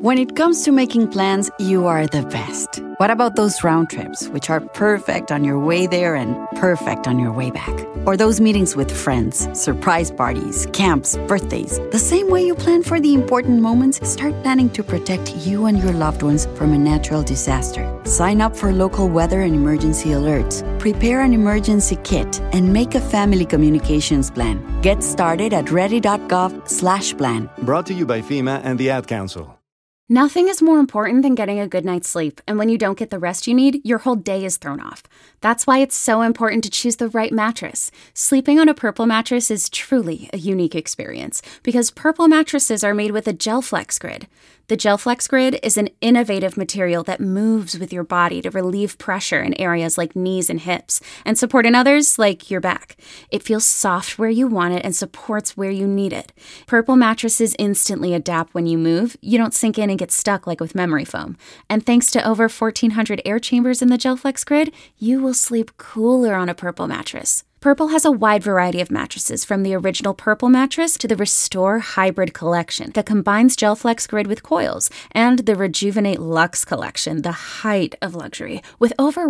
When it comes to making plans, you are the best. What about those round trips, which are perfect on your way there and perfect on your way back? Or those meetings with friends, surprise parties, camps, birthdays. The same way you plan for the important moments, start planning to protect you and your loved ones from a natural disaster. Sign up for local weather and emergency alerts. Prepare an emergency kit and make a family communications plan. Get started at ready.gov/plan. Brought to you by FEMA and the Ad Council. Nothing is more important than getting a good night's sleep, and when you don't get the rest you need, your whole day is thrown off. That's why it's so important to choose the right mattress. Sleeping on a Purple mattress is truly a unique experience, because Purple mattresses are made with a GelFlex Grid. The GelFlex Grid is an innovative material that moves with your body to relieve pressure in areas like knees and hips, and support in others like your back. It feels soft where you want it and supports where you need it. Purple mattresses instantly adapt when you move. You don't sink in and get stuck like with memory foam. And thanks to over 1,400 air chambers in the GelFlex Grid, you will sleep cooler on a Purple mattress. Purple has a wide variety of mattresses, from the original Purple mattress to the Restore Hybrid collection that combines GelFlex Grid with coils, and the Rejuvenate Luxe collection, the height of luxury, with over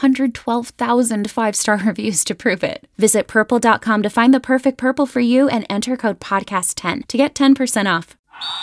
112,000 five-star reviews to prove it. Visit Purple.com to find the perfect Purple for you and enter code PODCAST10 to get 10% off.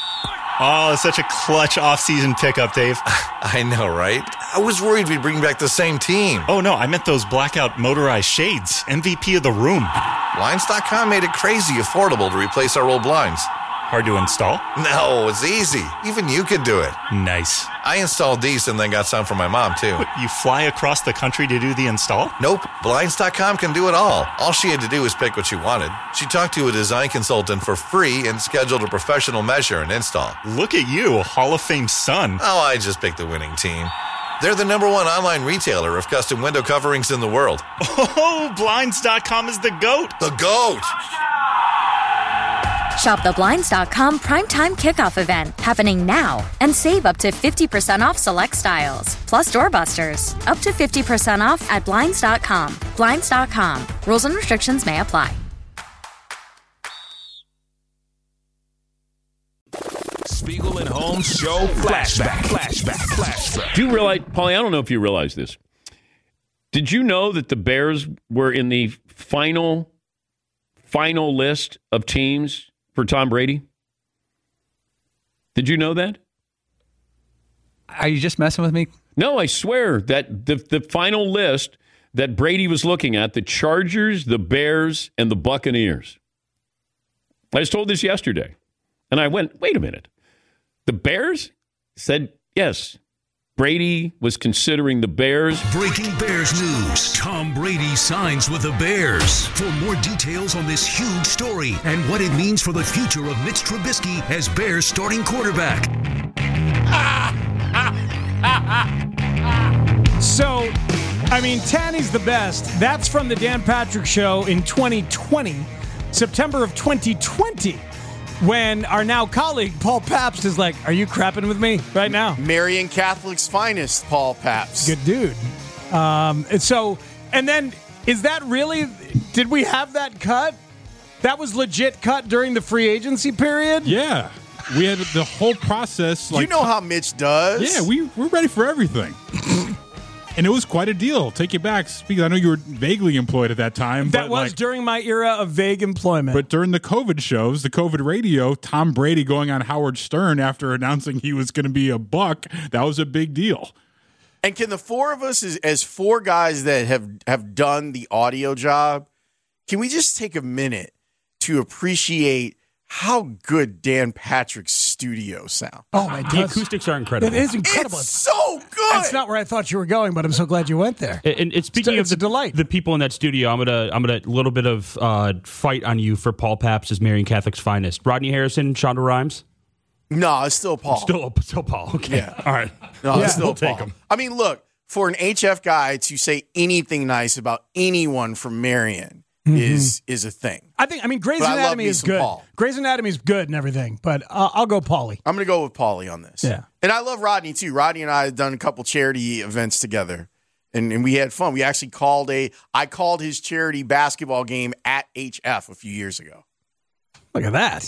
Oh, such a clutch off-season pickup, Dave. I know, right? I was worried we'd bring back the same team. Oh, no, I meant those blackout motorized shades. MVP of the room. Blinds.com made it crazy affordable to replace our old blinds. Hard to install? No, it's easy. Even you could do it. Nice. I installed these and then got some for my mom, too. What, you fly across the country to do the install? Nope. Blinds.com can do it all. All she had to do was pick what she wanted. She talked to a design consultant for free and scheduled a professional measure and install. Look at you, a Hall of Fame son. Oh, I just picked the winning team. They're the #1 online retailer of custom window coverings in the world. Oh, Blinds.com is the GOAT. The GOAT! Shop the Blinds.com Primetime Kickoff event happening now and save up to 50% off select styles. Plus doorbusters. Up to 50% off at Blinds.com. Blinds.com. Rules and restrictions may apply. Spiegel and Holmes Show flashback. Do you realize, Paulie, I don't know if you realize this. Did you know that the Bears were in the final list of teams for Tom Brady? Did you know that? Are you just messing with me? No, I swear that the final list that Brady was looking at, the Chargers, the Bears, and the Buccaneers. I was told this yesterday. And I went, wait a minute. The Bears? Said, yes. Brady was considering the Bears. Breaking Bears news. Tom Brady signs with the Bears. For more details on this huge story and what it means for the future of Mitch Trubisky as Bears starting quarterback. So, I mean, Tanny's the best. That's from the Dan Patrick Show in 2020, September of 2020. When our now colleague, Paul Pabst, is like, are you crapping with me right now? Marian Catholic's finest, Paul Pabst. Good dude. And then, is that really, did we have that cut? That was legit cut during the free agency period? Yeah. We had the whole process. You know how Mitch does. Yeah, we're ready for everything. And it was quite a deal. Take it back. Speaking, I know you were vaguely employed at that time. That was during my era of vague employment. But during the COVID shows, the COVID radio, Tom Brady going on Howard Stern after announcing he was going to be a Buck, that was a big deal. And can the four of us, as four guys that have done the audio job, can we just take a minute to appreciate how good Dan Patrick's studio sound? Oh, my God. The acoustics are incredible. It is incredible. It's so good. That's not where I thought you were going, but I'm so glad you went there. And speaking of the people in that studio, I'm gonna little bit of fight on you for Paul Pabst as Marian Catholic's finest. Rodney Harrison, Shonda Rhimes. No, it's still Paul. Still Paul. Okay. Yeah. All right. No, it's still we'll Paul. take him. I mean, look, for an HF guy to say anything nice about anyone from Marian is a thing. I mean, Grey's Anatomy is good. Paul. Grey's Anatomy is good and everything, but I'll go Paulie. I'm going to go with Paulie on this. Yeah. And I love Rodney, too. Rodney and I have done a couple charity events together, and we had fun. We actually I called his charity basketball game at HF a few years ago. Look at that.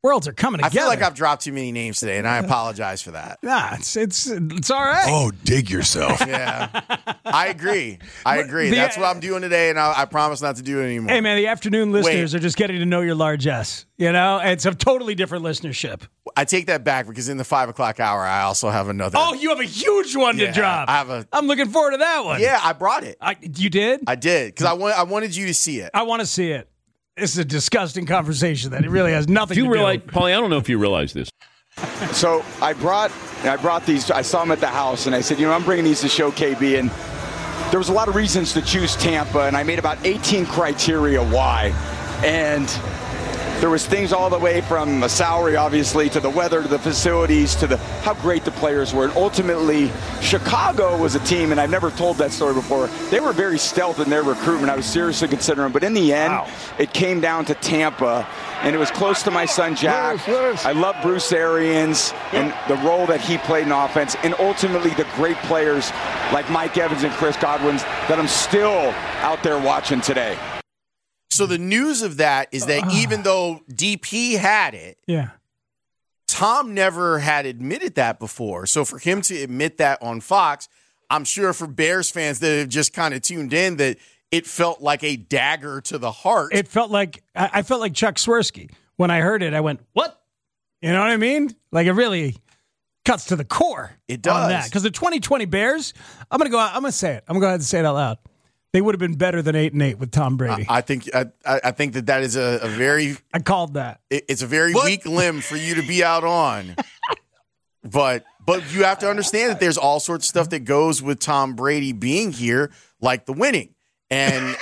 Worlds are coming together. I feel like I've dropped too many names today, and I apologize for that. Nah, it's all right. Oh, dig yourself. Yeah, I agree. That's what I'm doing today, and I promise not to do it anymore. Hey, man, the afternoon listeners are just getting to know your large S. You know, it's a totally different listenership. I take that back because in the 5 o'clock hour, I also have another. Oh, you have a huge one to drop. I'm looking forward to that one. Yeah, I brought it. You did? I did because I wanted you to see it. I want to see it. This is a disgusting conversation that it really has nothing to do. Paulie, I don't know if you realize this. So I brought these. I saw them at the house, and I said, I'm bringing these to show KB. And there was a lot of reasons to choose Tampa, and I made about 18 criteria why. And there was things all the way from a salary, obviously, to the weather, to the facilities, to how great the players were. And ultimately, Chicago was a team, and I've never told that story before. They were very stealth in their recruitment. I was seriously considering them. But in the end, It came down to Tampa, and it was close to my son, Jack. I love Bruce Arians and the role that he played in offense, and ultimately the great players like Mike Evans and Chris Godwin that I'm still out there watching today. So the news of that is that even though DP had it, Tom never had admitted that before. So for him to admit that on Fox, I'm sure for Bears fans that have just kind of tuned in that it felt like a dagger to the heart. It felt like I felt like Chuck Swirsky. When I heard it, I went, what? You know what I mean? Like it really cuts to the core. It does. On that. Because the 2020 Bears, I'm going to say it. I'm going to go ahead and say it out loud. They would have been better than 8-8 with Tom Brady. I think that is a very. I called that. It's a very weak limb for you to be out on. But you have to understand that there's all sorts of stuff that goes with Tom Brady being here, like the winning and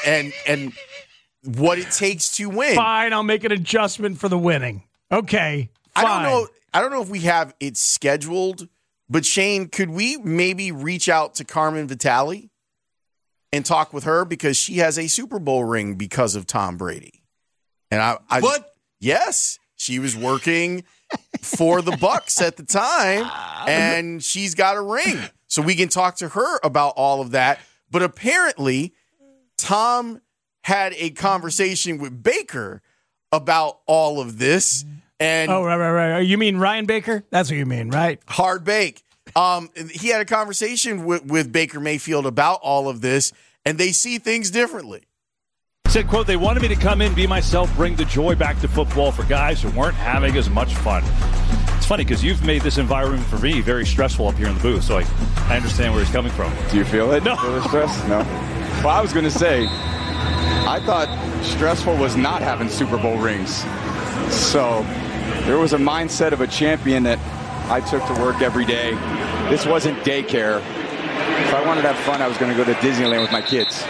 what it takes to win. Fine, I'll make an adjustment for the winning. Okay, fine. I don't know if we have it scheduled, but Shane, could we maybe reach out to Carmen Vitale and talk with her because she has a Super Bowl ring because of Tom Brady? And what? Yes, she was working for the Bucs at the time, and she's got a ring. So we can talk to her about all of that. But apparently, Tom had a conversation with Baker about all of this. And right. You mean Ryan Baker? That's what you mean, right? Hard Bake. He had a conversation with Baker Mayfield about all of this, and they see things differently. Said, quote, they wanted me to come in, be myself, bring the joy back to football for guys who weren't having as much fun. It's funny because you've made this environment for me very stressful up here in the booth, so I understand where he's coming from. Do you feel it? No. Feel the stress? No. Well, I was going to say, I thought stressful was not having Super Bowl rings. So there was a mindset of a champion that I took to work every day. This wasn't daycare. If I wanted to have fun, I was going to go to Disneyland with my kids.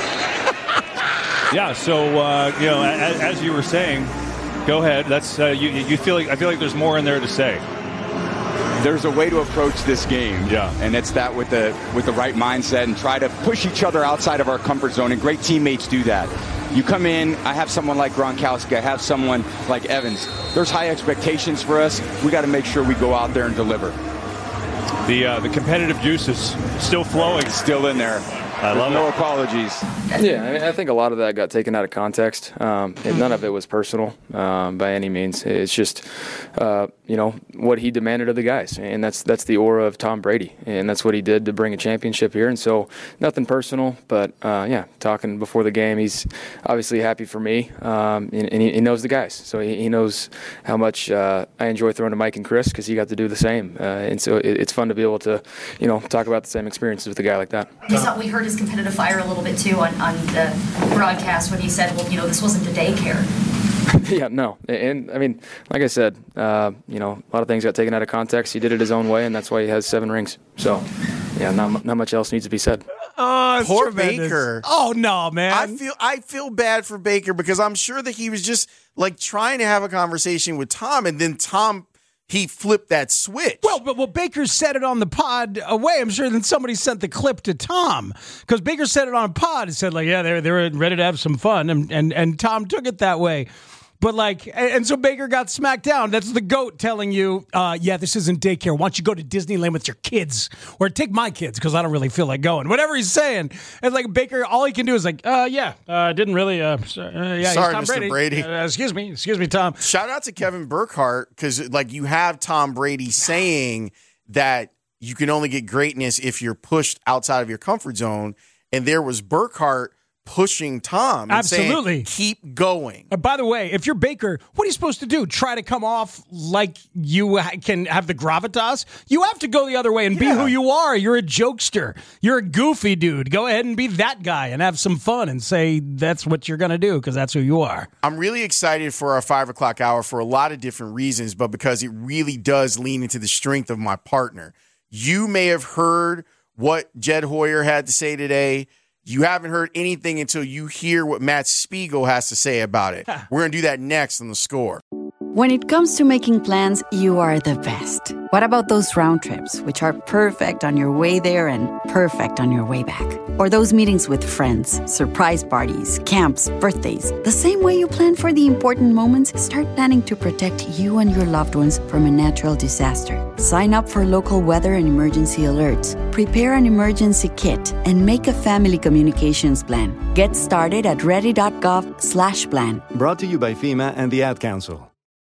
Yeah, so, as you were saying, go ahead. That's you feel like I feel like there's more in there to say. There's a way to approach this game, and it's that with the right mindset and try to push each other outside of our comfort zone, and great teammates do that. You come in, I have someone like Gronkowski, I have someone like Evans. There's high expectations for us. We got to make sure we go out there and deliver. The competitive juice is still flowing. It's still in there. I love no it. apologies. Yeah, I think a lot of that got taken out of context. None of it was personal by any means. It's just, what he demanded of the guys, and that's the aura of Tom Brady, and that's what he did to bring a championship here. And so, nothing personal, but talking before the game, he's obviously happy for me, and he knows the guys, so he knows how much I enjoy throwing to Mike and Chris because he got to do the same, and so it's fun to be able to, talk about the same experiences with a guy like that. We heard his competitive fire a little bit too on the broadcast when he said, well, this wasn't a daycare. Yeah, no. And I mean, like I said, a lot of things got taken out of context. He did it his own way, and that's why he has 7 rings. So, yeah, not much else needs to be said. Oh, Poor tremendous. Baker. Oh, no, man. I feel bad for Baker because I'm sure that he was just like trying to have a conversation with Tom, and then he flipped that switch. Well, Baker said it on the pod away. I'm sure then somebody sent the clip to Tom because Baker said it on a pod and said, like, yeah, they were ready to have some fun. And Tom took it that way. But and so Baker got smacked down. That's the GOAT telling you, this isn't daycare. Why don't you go to Disneyland with your kids? Or take my kids, because I don't really feel like going. Whatever he's saying. And Baker, all he can do is didn't really, sorry, Tom Mr. Brady. Excuse me, Tom. Shout out to Kevin Burkhardt, because you have Tom Brady saying that you can only get greatness if you're pushed outside of your comfort zone. And there was Burkhardt pushing Tom and Absolutely. saying, keep going. By the way, if you're Baker, what are you supposed to do? Try to come off like you can have the gravitas? You have to go the other way and be who you are. You're a jokester. You're a goofy dude. Go ahead and be that guy and have some fun and say that's what you're going to do, because that's who you are. I'm really excited for our 5 o'clock hour for a lot of different reasons, but because it really does lean into the strength of my partner. You may have heard what Jed Hoyer had to say today. You haven't heard anything until you hear what Matt Spiegel has to say about it. We're going to do that next on The Score. When it comes to making plans, you are the best. What about those round trips, which are perfect on your way there and perfect on your way back? Or those meetings with friends, surprise parties, camps, birthdays. The same way you plan for the important moments, start planning to protect you and your loved ones from a natural disaster. Sign up for local weather and emergency alerts. Prepare an emergency kit and make a family communications plan. Get started at ready.gov/plan. Brought to you by FEMA and the Ad Council.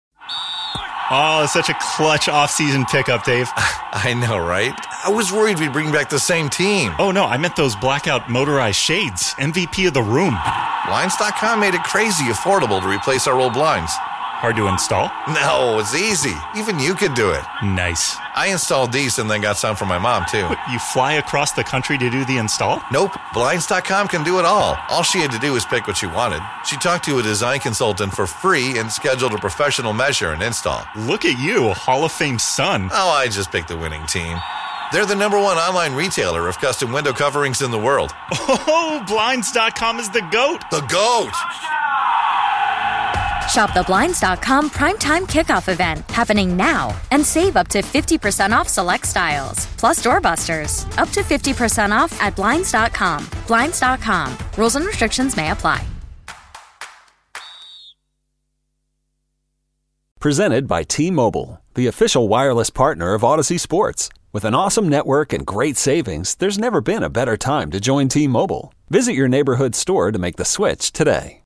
Oh, it's such a clutch off-season pickup, Dave. I know, right? I was worried we'd bring back the same team. Oh, no, I meant those blackout motorized shades. MVP of the room. Blinds.com made it crazy affordable to replace our old blinds. Hard to install? No, it's easy. Even you could do it. Nice. I installed these and then got some for my mom, too. What, you fly across the country to do the install? Nope. Blinds.com can do it all. All she had to do was pick what she wanted. She talked to a design consultant for free and scheduled a professional measure and install. Look at you, a Hall of Fame son. Oh, I just picked the winning team. They're the #1 online retailer of custom window coverings in the world. Oh, Blinds.com is the GOAT. The GOAT! Shop the Blinds.com Primetime Kickoff event happening now and save up to 50% off select styles. Plus doorbusters. Up to 50% off at Blinds.com. Blinds.com. Rules and restrictions may apply. Presented by T-Mobile, the official wireless partner of Odyssey Sports. With an awesome network and great savings, there's never been a better time to join T-Mobile. Visit your neighborhood store to make the switch today.